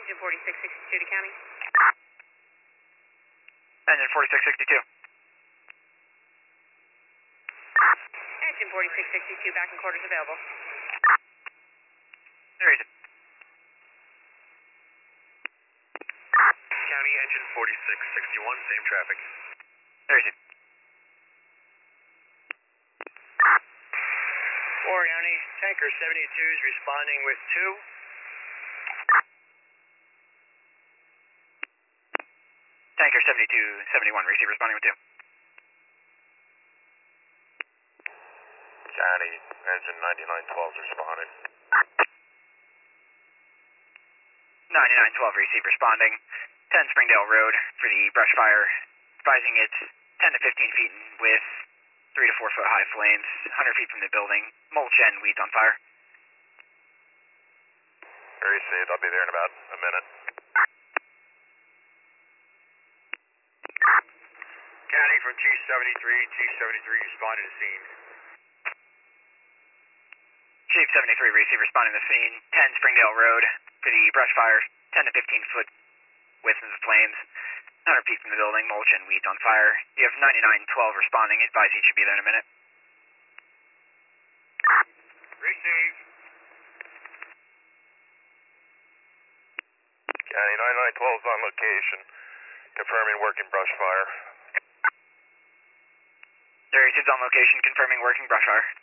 Engine 4662 to county. Engine 4662. Engine 4662, back in quarters available. There is it. County engine 4661, same traffic. There is it. Warren County, tanker 72 is responding with 2. Tanker 7271, receive responding with 2. County engine 9912 is responding. 9912, receive responding. 10 Springdale Road for the brush fire. Advising it's 10 to 15 feet with 3 to 4 foot high flames, 100 feet from the building, mulch and weeds on fire. Received, I'll be there in about a minute. County from T73 responding to scene. Chief 73, receive responding to the scene. 10 Springdale Road for the brush fire, 10 to 15 foot width of the flames, 100 feet from the building, mulch and weeds on fire. You have 9912 responding. Advise you should be there in a minute. Receive. County 9912 is on location, confirming working brush fire. There is on location, confirming working brush fire.